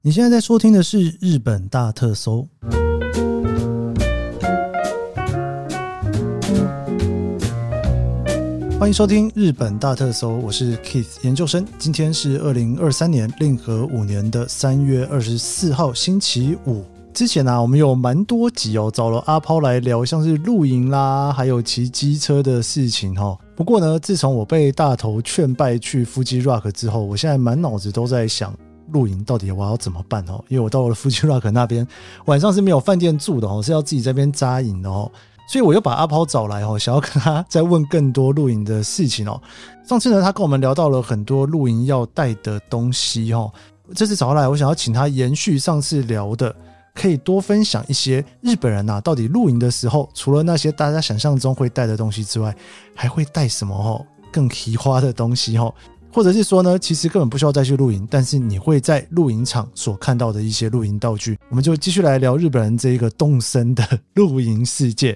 你现在在收听的是日本大特搜。欢迎收听日本大特搜，我是 Keith 研究生。今天是2023年令和5年的3月24号星期五。之前我们有蛮多集找了阿抛来聊像是露营啦，还有骑机车的事情不过呢，自从我被大头劝败去 Fuji Rock 之后，我现在满脑子都在想露营到底我要怎么办因为我到了 Fuji Rock 那边晚上是没有饭店住的是要自己在那边扎营的所以我又把阿抛找来想要跟他再问更多露营的事情上次呢，他跟我们聊到了很多露营要带的东西这次找他来，我想要请他延续上次聊的，可以多分享一些日本人到底露营的时候，除了那些大家想象中会带的东西之外，还会带什么更奇花的东西或者是说呢，其实根本不需要再去露营，但是你会在露营场所看到的一些露营道具。我们就继续来聊日本人这一个动森的露营世界。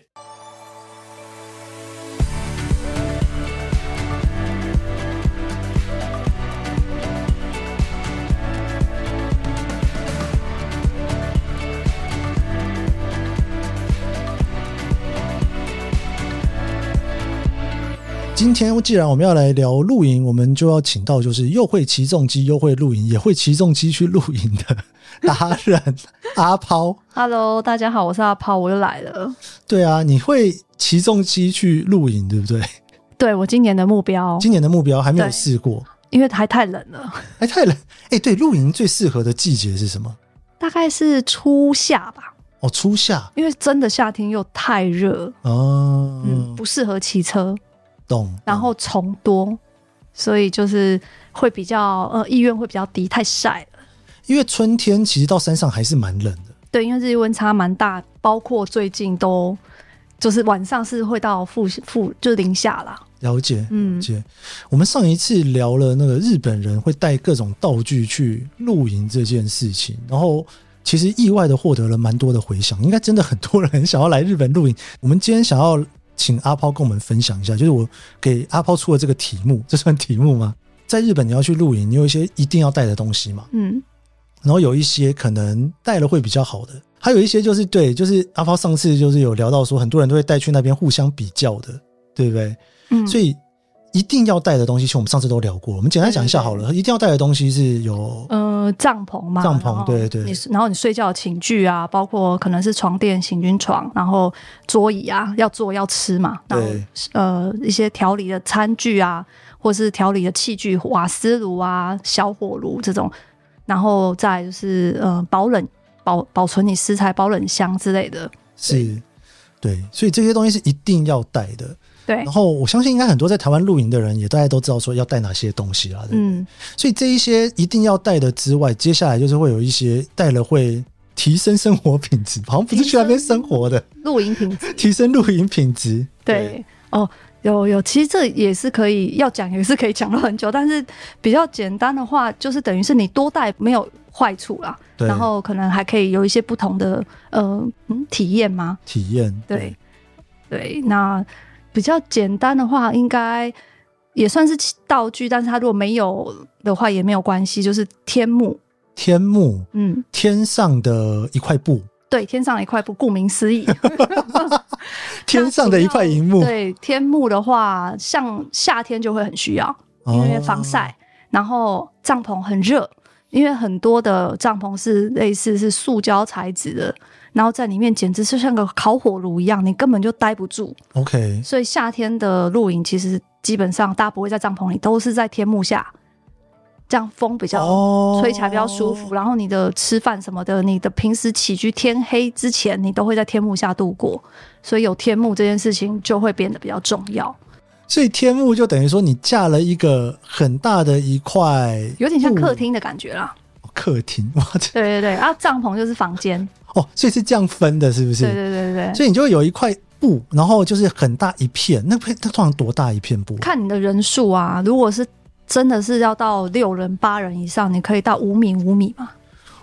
今天既然我们要来聊露营，我们就要请到就是又会骑重机又会露营也会骑重机去露营的达人阿抛。 Hello， 大家好，我是阿抛，我又来了。对啊，你会骑重机去露营对不对？ 对，我今年的目标还没有试过， 因为还太冷了。 还太冷对，露营最适合的季节是什么？ 大概是初夏吧。 初夏， 因为真的夏天又太热不适合骑车，然后虫多，所以就是会比较意愿会比较低，太晒了。 因为春天其实到山上还是蛮冷的。 对，因为日温差蛮大，包括最近都就是晚上是会到就是零下啦。 了解。我们上一次聊了那个日本人会带各种道具去露营这件事情，然后其实意外的获得了蛮多的回响，应该真的很多人想要来日本露营。我们今天想要请阿抛跟我们分享一下，就是我给阿抛出的这个题目，这算题目吗？在日本你要去露营，你有一些一定要带的东西嘛，然后有一些可能带了会比较好的，还有一些就是对，就是阿抛上次就是有聊到说很多人都会带去那边互相比较的，对不对？所以一定要带的东西其实我们上次都聊过，我们简单讲一下好了。一定要带的东西是有帐篷嘛， 对， 然后你睡觉的寝具啊，包括可能是床垫、行军床，然后桌椅啊，要坐要吃嘛，然后一些调理的餐具啊，或是调理的器具，瓦斯炉啊、小火炉这种，然后再就是保存你食材保冷箱之类的， 是，对，所以这些东西是一定要带的。 对， 然后我相信应该很多在台湾露营的人也大家都知道说要带哪些东西啦，对不对？所以这一些一定要带的之外，接下来就是会有一些带了会提升生活品质，好像不是去那边生活的露营品质， 提升露营品质。 对有，其实这也是可以要讲，也是可以讲了很久，但是比较简单的话，就是等于是你多带没有坏处啦，然后可能还可以有一些不同的体验吗？ 体验， 对，那比较简单的话，应该也算是道具，但是它如果没有的话也没有关系，就是天幕，天上的一块布。对，天上的一块布，顾名思义天上的一块萤幕。 对，天幕的话像夏天就会很需要，因为防晒，然后帐篷很热，因为很多的帐篷是类似是塑胶材质的，然后在里面简直是像个烤火炉一样，你根本就待不住。 OK， 所以夏天的露营其实基本上大家不会在帐篷里，都是在天幕下，这样风比较吹起来比较舒服，然后你的吃饭什么的，你的平时起居天黑之前你都会在天幕下度过，所以有天幕这件事情就会变得比较重要。 所以天幕就等于说你架了一个很大的一块， 有点像客厅的感觉啦。 客厅， 对啊，帐篷就是房间所以是这样分的，是不是？ 对， 所以你就会有一块布，然后就是很大一片，那通常多大一片布？看你的人数啊，如果是真的是要到6人8人以上，你可以到5米嘛。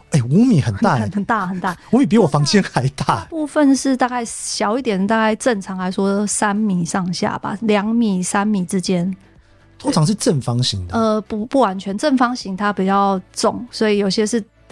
5米很大很大 5米比我房间还大。 大部分是大概小一点，大概正常来说3米上下吧，2米3米之间。 通常是正方形的。 不完全，正方形它比较重，所以有些是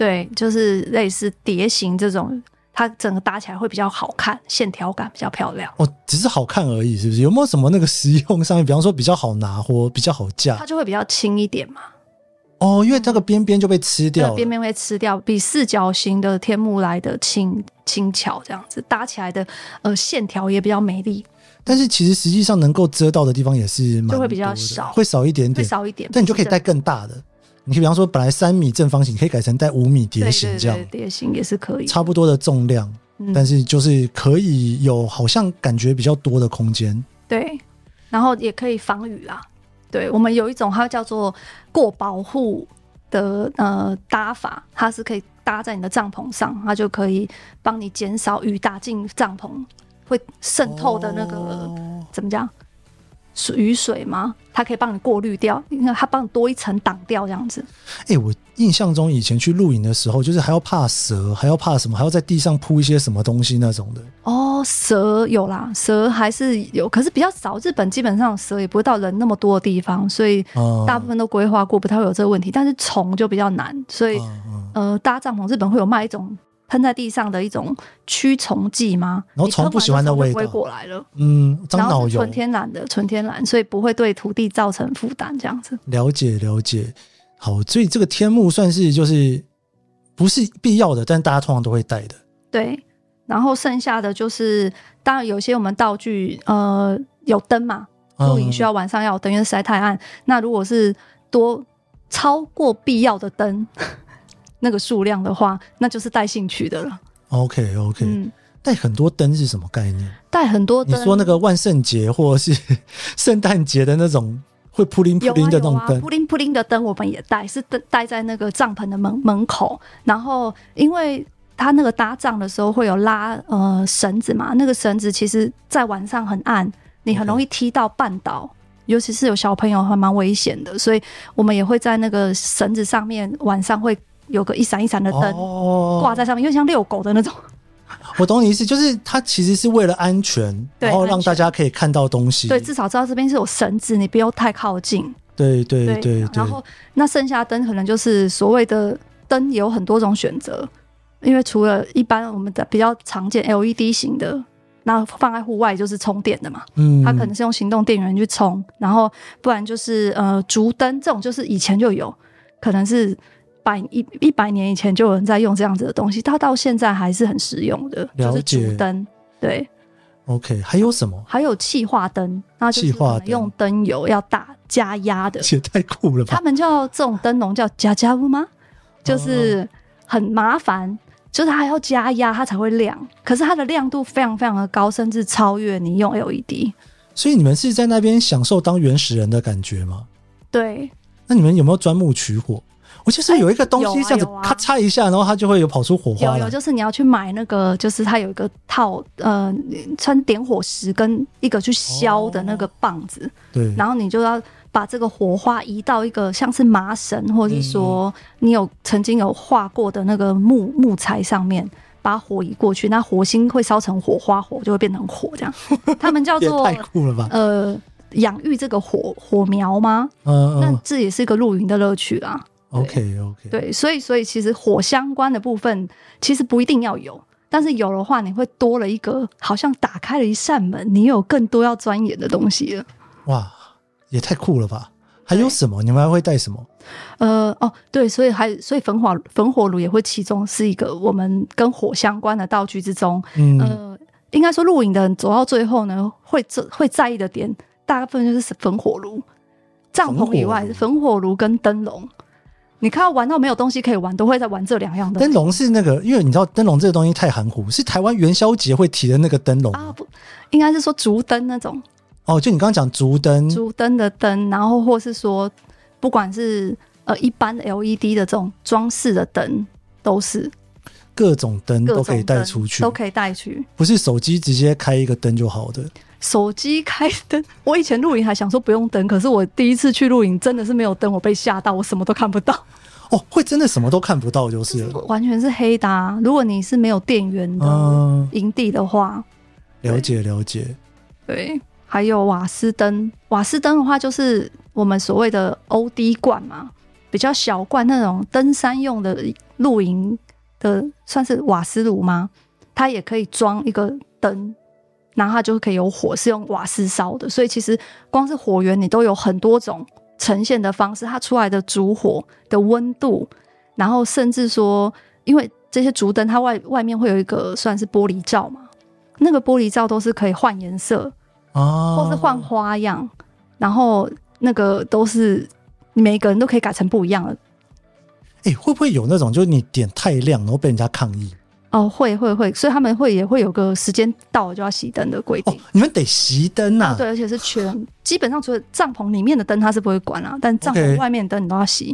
对，就是类似蝶形这种，它整个搭起来会比较好看，线条感比较漂亮。 只是好看而已，是不是？有没有什么那个实用上面，比方说比较好拿或比较好架？ 它就会比较轻一点嘛。 因为这个边边就被吃掉了， 边边会吃掉，比四角形的天幕来的轻巧，这样子搭起来的线条也比较美丽。 但是其实实际上能够遮到的地方也是蛮多的， 就会比较少， 会少一点点，但你就可以带更大的。你可以比方说本来3米正方形，你可以改成带5米蝶形这样， 对，蝶形也是可以， 差不多的重量，但是就是可以有好像感觉比较多的空间。 对，然后也可以防雨啦。对，我们有一种它叫做过保护的搭法，它是可以搭在你的帐篷上，它就可以帮你减少雨打进帐篷会渗透的那个怎么讲雨水吗？它可以帮你过滤掉，因为它帮你多一层挡掉这样子。 我印象中以前去露营的时候，就是还要怕蛇，还要怕什么，还要在地上铺一些什么东西那种的。 蛇有啦，蛇还是有，可是比较少。日本基本上蛇也不会到人那么多的地方，所以大部分都规划过，不太会有这个问题。但是虫就比较难，所以搭帐篷日本会有卖一种喷在地上的一种驱虫剂吗？ 然后虫不喜欢的味道不会过来了， 樟脑油， 纯天然，所以不会对土地造成负担，这样子。 了解。好，所以这个天幕算是就是不是必要的，但大家通常都会带的。 对，然后剩下的就是当然有些我们道具有灯嘛，露营需要晚上要有灯，因为晒太暗。那如果是多超过必要的灯那个数量的话，那就是带兴趣的了。 OK，带很多灯是什么概念？ 带很多灯， 你说那个万圣节或者是圣诞节的那种会扑灵扑灵的那种灯？ 扑灵扑灵的灯我们也带，是带在那个帐篷的门口。然后因为他那个搭帐的时候会有拉绳子嘛，那个绳子其实在晚上很暗，你很容易踢到绊倒。尤其是有小朋友还蛮危险的，所以我们也会在那个绳子上面晚上会有个一闪一闪的灯挂在上面，因为像遛狗的那种。 我懂你意思，就是它其实是为了安全，然后让大家可以看到东西。 对，至少知道这边是有绳子，你不要太靠近。 对。 然后那剩下灯可能就是所谓的灯有很多种选择，因为除了一般我们的比较常见 LED 型的，那放在户外就是充电的嘛，它可能是用行动电源去充，然后不然就是竹灯，这种就是以前就有，可能是100年以前就有人在用这样子的东西，它到现在还是很实用的，就是竹灯。对 ，OK， 还有什么？ 还有气化灯，那就是用灯油要加压的， 也太酷了吧！ 他们叫这种灯笼叫加加屋吗？就是很麻烦，就是它要加压它才会亮，可是它的亮度非常非常的高，甚至超越你用 LED。 所以你们是在那边享受当原始人的感觉吗？ 对。 那你们有没有钻木取火？我记得有一个东西这样子咔嚓一下，然后它就会有跑出火花来。 有，就是你要去买那个，就是它有一个套穿点火石跟一个去削的那个棒子。 对。 然后你就要把这个火花移到一个像是麻绳，或者是说你曾经有画过的那个木材上面，把火移过去，那火星会烧成火花，火就会变成火这样。他们叫做也太酷了吧！ 养育这个火苗吗？那这也是一个露营的乐趣啦。 OK， 对，所以其实火相关的部分其实不一定要有，但是有的话，你会多了一个，好像打开了一扇门，你有更多要钻研的东西了。 哇，也太酷了吧！还有什么？你们还会带什么？ 对，所以焚火炉也会其中是一个我们跟火相关的道具之中。应该说露营的人走到最后呢，会在意的点，大部分就是焚火炉。帐篷以外，焚火炉跟灯笼。你看到玩到没有东西可以玩，都会在玩这2样东西。 灯笼是那个，因为你知道灯笼这个东西太含糊，是台湾元宵节会提的那个灯笼啊？不，应该是说竹灯那种。 就你刚刚讲竹灯的灯，然后或是说不管是一般的 LED 的这种装饰的灯，都是各种灯都可以带出去， 都可以带去， 不是手机直接开一个灯就好的。 手机开灯，我以前露营还想说不用灯，可是我第一次去露营真的是没有灯，我被吓到，我什么都看不到。 会真的什么都看不到就是了， 完全是黑的啊！如果你是没有电源的营地的话， 了解。 对，还有瓦斯灯，瓦斯灯的话就是我们所谓的 OD 罐嘛，比较小罐那种登山用的露营的算是瓦斯炉吗？它也可以装一个灯，然后它就可以有火，是用瓦斯烧的。所以其实光是火源你都有很多种呈现的方式，它出来的烛火的温度，然后甚至说因为这些烛灯它外面会有一个算是玻璃罩嘛，那个玻璃罩都是可以换颜色或是换花样，然后那个都是每个人都可以改成不一样的。 会不会有那种就是你点太亮然后被人家抗议？ 会，所以他们也会有个时间到了就要熄灯的规定。 你们得熄灯啊？ 对，而且是基本上除了帐篷里面的灯它是不会关啊，但帐篷外面的灯你都要熄。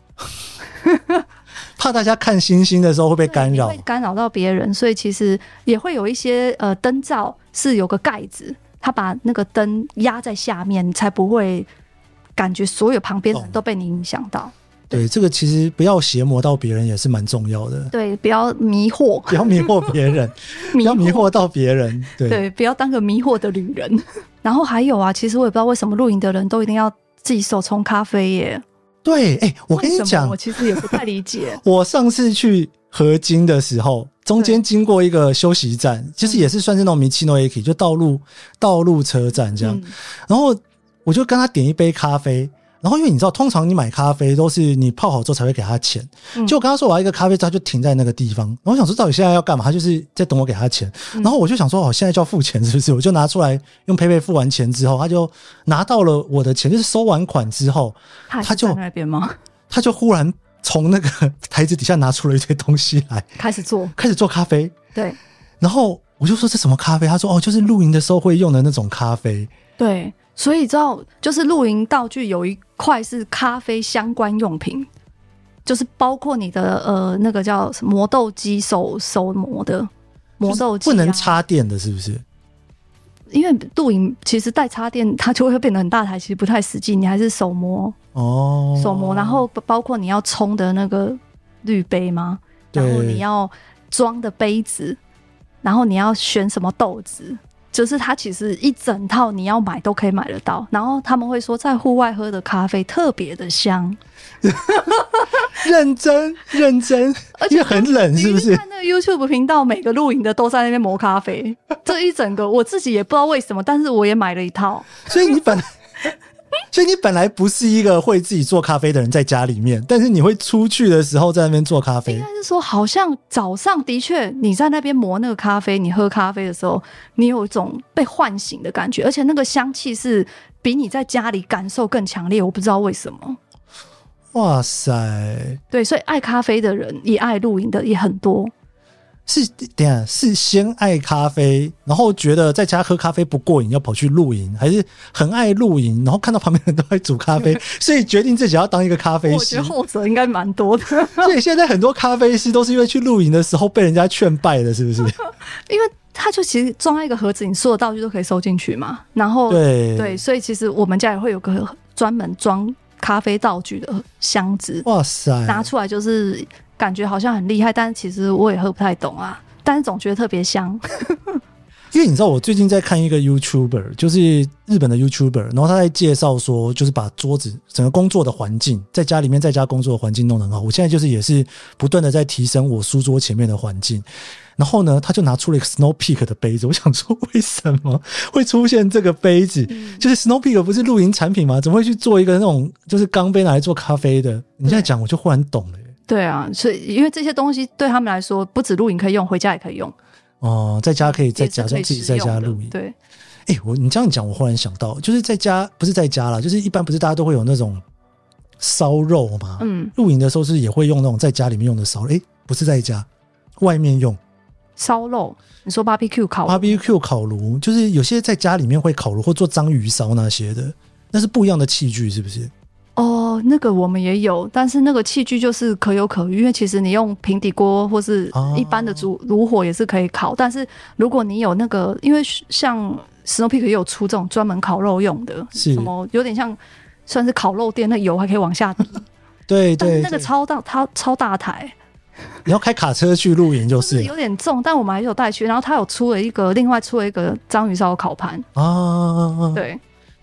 怕大家看星星的时候会被干扰， 会干扰到别人，所以其实也会有一些灯罩是有个盖子，它把那个灯压在下面，才不会感觉所有旁边的人都被你影响到。 对，这个其实不要邪魔到别人也是蛮重要的。 对，不要迷惑， 不要迷惑别人，不要迷惑到别人。 对，不要当个迷惑的旅人。然后还有啊，其实我也不知道为什么露营的人都一定要自己手冲咖啡耶。 对，我跟你讲， 我其实也不太理解。 我上次去河津的时候，中间经过一个休息站，就是也是算是那种道の駅，就道路车站这样。然后我就跟他点一杯咖啡。然后因为你知道通常你买咖啡都是你泡好之后才会给他钱，就我跟他说我要一个咖啡，他就停在那个地方，然后我想说到底现在要干嘛，他就是在等我给他钱，然后我就想说现在就要付钱是不是，我就拿出来用PayPay付完钱之后，他就拿到了我的钱，就是收完款之后他就在那边吗？ 他就忽然从那个台子底下拿出了一堆东西来开始做咖啡。对，然后我就说这什么咖啡，他说就是露营的时候会用的那种咖啡。对， 所以知道就是露营道具有一块是咖啡相关用品，就是包括你的那个叫磨豆机手磨的磨豆机， 不能插电的是不是？ 因为露营其实带插电它就会变得很大台，其实不太实际，你还是手磨手磨，然后包括你要冲的那个滤杯嘛，然后你要装的杯子，然后你要选什么豆子，就是它其实一整套你要买都可以买得到。然后他们会说在户外喝的咖啡特别的香。 认真而且很冷是不是？ 你看那个 YouTube 频道每个露营的都在那边磨咖啡，这一整个我自己也不知道为什么，但是我也买了一套。 所以你本来不是一个会自己做咖啡的人，在家里面，但是你会出去的时候在那边做咖啡。 应该是说好像早上的确你在那边磨那个咖啡，你喝咖啡的时候你有一种被唤醒的感觉，而且那个香气是比你在家里感受更强烈，我不知道为什么。 哇塞， 对，所以爱咖啡的人也爱露营的也很多。 是先爱咖啡，然后觉得在家喝咖啡不过瘾，要跑去露营，还是很爱露营，然后看到旁边人都在煮咖啡，所以决定自己要当一个咖啡师？ 我觉得后者应该蛮多的。 所以现在很多咖啡师都是因为去露营的时候被人家劝败的，是不是？ 因为他就其实装在一个盒子，你所有道具都可以收进去嘛。然后对，所以其实我们家也会有个专门装咖啡道具的箱子。哇塞，拿出来就是感觉好像很厉害，但其实我也喝不太懂啊，但是总觉得特别香。 因为你知道我最近在看一个 YouTuber， 就是日本的 YouTuber， 然后他在介绍说就是把桌子整个工作的环境在家里面在家工作的环境弄得很好。我现在就是也是不断的在提升我书桌前面的环境，然后呢他就拿出了一个 Snow Peak 的杯子，我想说为什么会出现这个杯子，就是 Snow Peak 不是露营产品吗？怎么会去做一个那种就是钢杯拿来做咖啡的？你现在讲我就忽然懂了。 对啊，所以因为这些东西对他们来说不止露营可以用，回家也可以用。 在家可以再假装自己在家露营。对，你这样讲我忽然想到，就是在家不是在家啦，就是一般不是大家都会有那种烧肉嘛，露营的时候是也会用那种在家里面用的烧肉，不是在家外面用烧肉。你说 barbecue 烤炉，就是有些在家里面会烤炉或做章鱼烧那些的，那是不一样的器具是不是？ 那个我们也有，但是那个器具就是可有可无，因为其实你用平底锅或是一般的炉火也是可以烤，但是如果你有那个，因为像 Snow Peak 也有出这种专门烤肉用的，什么有点像算是烤肉店，那油还可以往下滴。对，但是那个超大台， 你要开卡车去露营就是有点重，但我们还是有带去。然后他有另外出了一个章鱼烧烤盘对。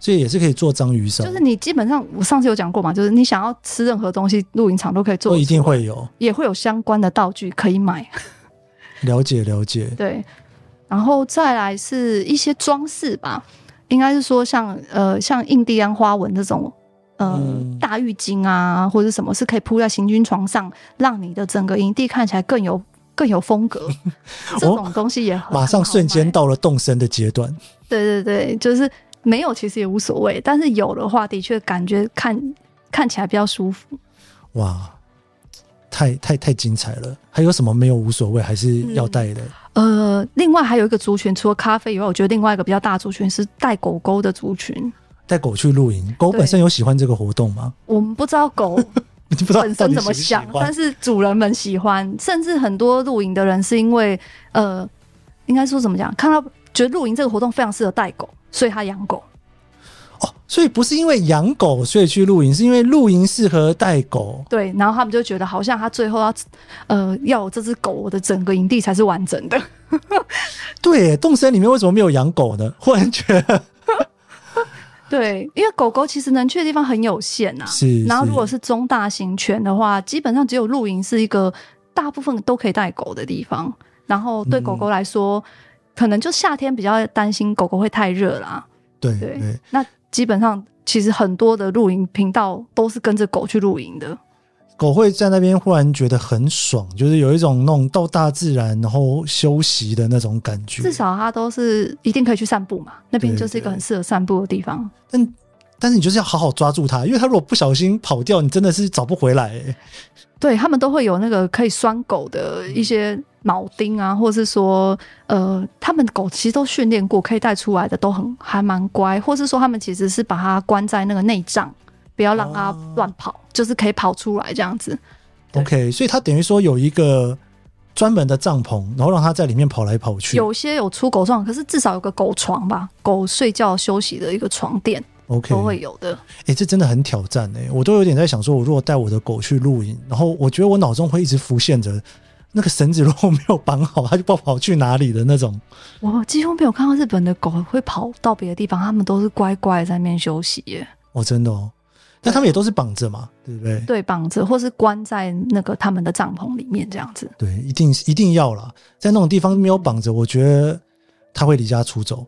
所以也是可以做章鱼烧。 就是你基本上我上次有讲过嘛，就是你想要吃任何东西，露营场都可以做， 一定会有， 也会有相关的道具可以买。 了解了解。 对，然后再来是一些装饰吧，应该是说像印第安花纹这种大浴巾啊，或者什么是可以铺在行军床上，让你的整个营地看起来更有风格。这种东西也马上瞬间到了动身的阶段。 对对对，就是没有其实也无所谓，但是有的话的确感觉看起来比较舒服。 哇，太精彩了！还有什么没有无所谓还是要带的？ 另外还有一个族群，除了咖啡以外，我觉得另外一个比较大的族群是带狗狗的族群。带狗去露营，狗本身有喜欢这个活动吗？ 我们不知道狗本身怎么想，但是主人们喜欢，甚至很多露营的人是因为应该说怎么讲，看到觉得露营这个活动非常适合带狗，所以他养狗。 哦，所以不是因为养狗所以去露营，是因为露营适合带狗。 对，然后他们就觉得好像他最后要有这只狗，我的整个营地才是完整的。 对，动森里面为什么没有养狗呢？忽然觉得。 对，因为狗狗其实能去的地方很有限啊。 是。 然后如果是中大型犬的话，基本上只有露营是一个大部分都可以带狗的地方。然后对狗狗来说，可能就夏天比较担心狗狗会太热啦。 对。 那基本上其实很多的露营频道都是跟着狗去露营的。 狗会在那边忽然觉得很爽，就是有一种那种到大自然然后休息的那种感觉。 至少它都是一定可以去散步嘛，那边就是一个很适合散步的地方。 但是你就是要好好抓住它，因为它如果不小心跑掉，你真的是找不回来。 对，他们都会有那个可以拴狗的一些铆钉啊，或是说他们狗其实都训练过，可以带出来的都还蛮乖，或是说他们其实是把它关在那个内帐，不要让它乱跑，就是可以跑出来这样子。 OK， 所以它等于说有一个专门的帐篷，然后让它在里面跑来跑去。 有些有出狗帐，可是至少有个狗床吧，狗睡觉休息的一个床垫。 OK， 都会有的。 这真的很挑战我都有点在想说，我如果带我的狗去露营，然后我觉得我脑中会一直浮现着那个绳子如果没有绑好，它就不知道跑去哪里的那种。 我几乎没有看到日本的狗会跑到别的地方，他们都是乖乖在那边休息耶。 真的哦。但他们也都是绑着嘛，对不对？ 对，绑着或是关在那个他们的帐篷里面这样子。 对，一定要啦，在那种地方没有绑着，我觉得他会离家出走。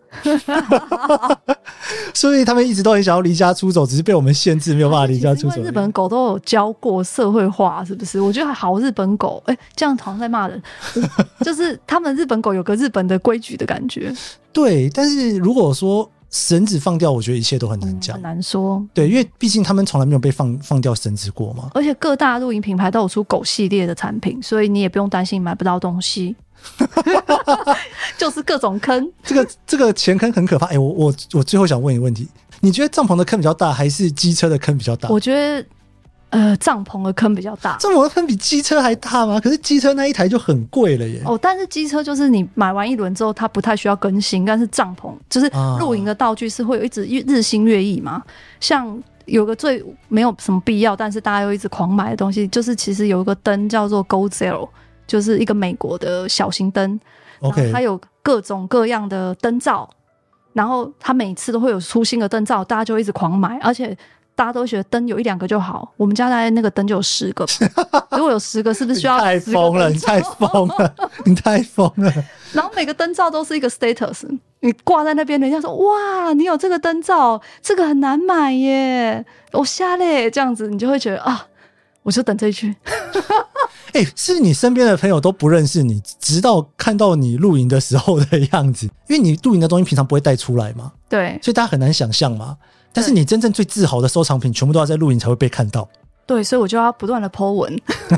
所以他们一直都很想要离家出走，只是被我们限制没有办法离家出走。 因为日本狗都有教过社会化，是不是？我觉得好日本狗，这样好像在骂人。就是他们日本狗有个日本的规矩的感觉。 对，但是如果说绳子放掉，我觉得一切都很难讲， 很难说。 对，因为毕竟他们从来没有被放掉绳子过嘛。 而且各大露营品牌都有出狗系列的产品，所以你也不用担心买不到东西。就是各种坑。这个前坑很可怕。我最后想问你问题，你觉得帐篷的坑比较大，还是机车的坑比较大？我觉得帐篷的坑比较大。 帐篷的坑比机车还大吗？可是机车那一台就很贵了耶。 但是机车就是你买完一轮之后它不太需要更新，但是帐篷就是露营的道具是会有一直日新月异嘛。像有个最没有什么必要，但是大家又一直狂买的东西，就是其实有一个灯叫做 Go Zero， 就是一个美国的小型灯。 OK， 它有各种各样的灯罩，然后它每次都会有出新的灯罩，大家就一直狂买，而且大家都觉得灯有1-2个就好。我们家大概那个灯就有10个，如果有10个，是不是需要10个？ 太疯了，你太疯了，你太疯了。 然后每个灯罩都是一个 status， 你挂在那边，人家说哇，你有这个灯罩，这个很难买耶，我瞎嘞，这样子你就会觉得啊，我就等这一句。 是你身边的朋友都不认识你，直到看到你露营的时候的样子，因为你露营的东西平常不会带出来嘛， 对， 所以大家很难想象嘛。但是你真正最自豪的收藏品，全部都要在露营才会被看到。 对，所以我就要不断的 po 文。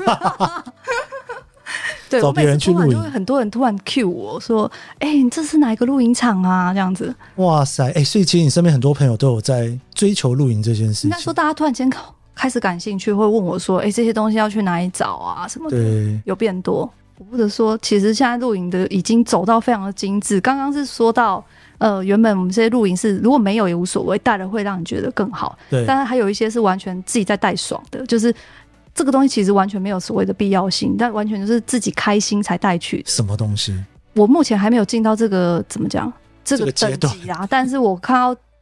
对， 找别人去露营， 就会很多人突然 cue 我说：“你这是哪一个露营场啊？”这样子。 哇塞，所以其实你身边很多朋友都有在追求露营这件事情。 应该说，大家突然间开始感兴趣，会问我说：“这些东西要去哪里找啊？什么的？” 对， 有变多。或者说，其实现在露营的已经走到非常的精致。刚刚是说到，原本我们这些露营是如果没有也无所谓，带了会让你觉得更好。 对， 但是还有一些是完全自己在带爽的，就是这个东西其实完全没有所谓的必要性，但完全就是自己开心才带去的。 什么东西？ 我目前还没有进到这个怎么讲这个等级啊，但是我看到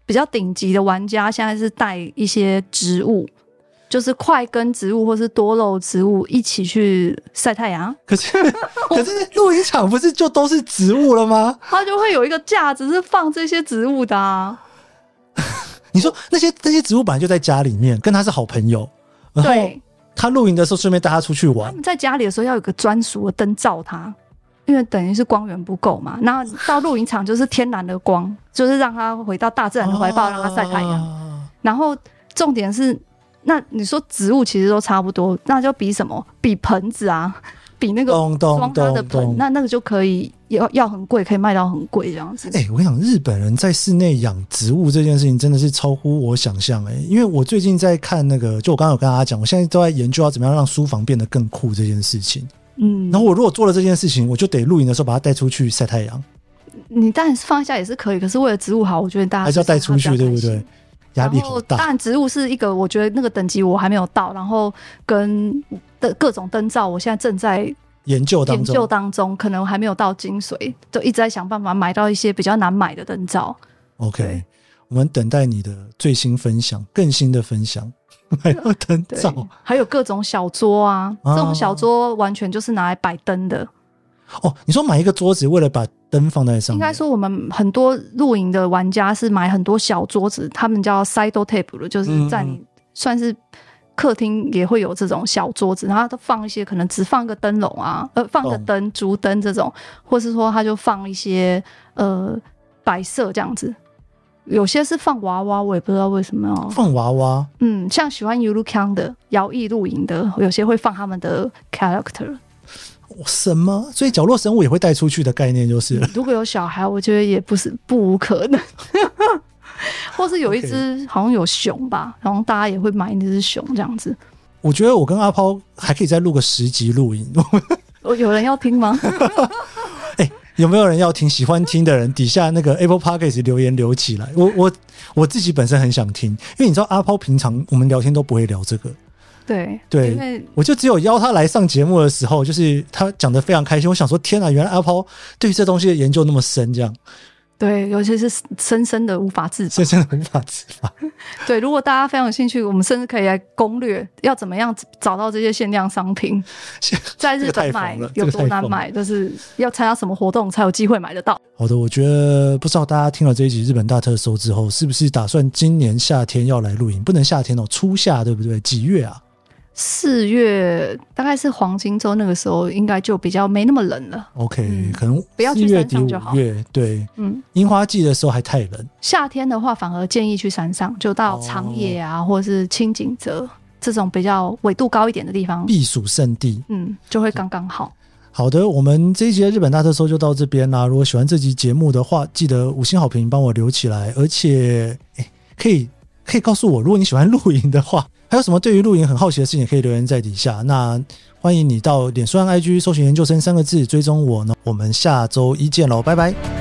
比较顶级的玩家现在是带一些植物，就是块根植物或是多肉植物一起去晒太阳。 可是露营场不是就都是植物了吗？ 它就会有一个架子是放这些植物的啊。 你说那些植物本来就在家里面，跟他是好朋友，然后他露营的时候顺便带他出去玩。 他们在家里的时候要有个专属的灯照他，因为等于是光源不够嘛。那到露营场就是天然的光，就是让他回到大自然的怀抱，让他晒太阳。然后重点是，那你说植物其实都差不多，那就比什么？比盆子啊，比那个装它的盆，那个就可以要很贵，可以卖到很贵这样子。 我跟你讲，日本人在室内养植物这件事情真的是超乎我想象因为我最近在看那个，就我刚刚有跟大家讲，我现在都在研究要怎么样让书房变得更酷这件事情。然后我如果做了这件事情，我就得露营的时候把它带出去晒太阳。 你当然是放下也是可以，可是为了植物好，我觉得大家还是要带出去，对不对？压力好大。 当然植物是一个，我觉得那个等级我还没有到，然后跟各种灯罩，我现在正在研究当中，可能还没有到精髓，就一直在想办法买到一些比较难买的灯罩。 OK， 我们等待你的最新分享，更新的分享。买到灯罩， 还有各种小桌啊，这种小桌完全就是拿来摆灯的。 你说买一个桌子为了把灯放在上面？ 应该说我们很多露营的玩家是买很多小桌子，他们叫 side table， 就是在你算是客厅也会有这种小桌子，然后它放一些可能只放个灯笼啊，放个灯竹灯这种，或是说它就放一些摆设这样子。有些是放娃娃，我也不知道为什么放娃娃。 像喜欢 Yulukan 的摇曳露营的，有些会放他们的 character。 什么？所以角落生物也会带出去的概念就是了。 如果有小孩，我觉得也不无可能。或是有一只好像有熊吧，然后大家也会买那只熊这样子。 我觉得我跟阿抛还可以再录个10集露营。 有人要听吗？ 有没有人要听？喜欢听的人底下那个 Apple Podcast 留言留起来。我自己本身很想听，因为你知道阿抛平常我们聊天都不会聊这个。对，因为我就只有邀他来上节目的时候，就是他讲得非常开心。我想说，天啊，原来阿抛对于这东西的研究那么深，这样。 对，尤其是深深的无法自拔。对，如果大家非常有兴趣，我们甚至可以来攻略要怎么样找到这些限量商品，在日本买有多难买，就是要参加什么活动才有机会买得到。 好的，我觉得不知道大家听了这一集日本大特搜之后，是不是打算今年夏天要来露营？不能夏天初夏，对不对？几月啊？4月大概是黄金周，那个时候应该就比较没那么冷了。OK，可能4月底5月，对，樱花季的时候还太冷。夏天的话，反而建议去山上，就到长野啊，或者是轻井泽这种比较纬度高一点的地方，避暑胜地，就会刚刚好。好的，我们这一集的日本大特搜就到这边啦。如果喜欢这集节目的话，记得5星好评帮我留起来，而且可以告诉我，如果你喜欢露营的话，还有什么对于露营很好奇的事情，也可以留言在底下。那欢迎你到脸书和 IG 搜寻研究生3个字追踪我呢。我们下周一见咯，拜拜。